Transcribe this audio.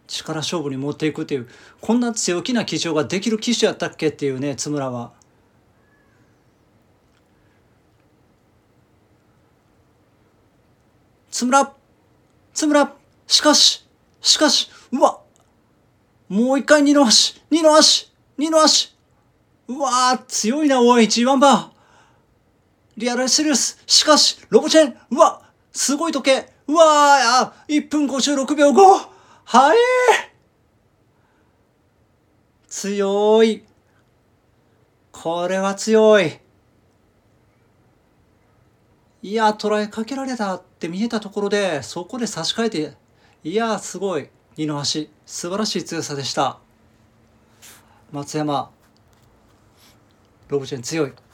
力勝負に持っていくっていう、こんな強気な騎乗ができる騎手やったっけっていうね、津村は。津村、しかし、うわ、もう一回二の足、うわー、強いな、おい、G1 バー。リアルシリウス、しかし、ロボチェン、うわ、すごい時計、うわー、1分56秒5、はえー、強い。これは強い。いや、捉えかけられたって見えたところで、そこで差し替えて、いや、すごい。二の足、素晴らしい強さでした。松山、ロブチェン強い。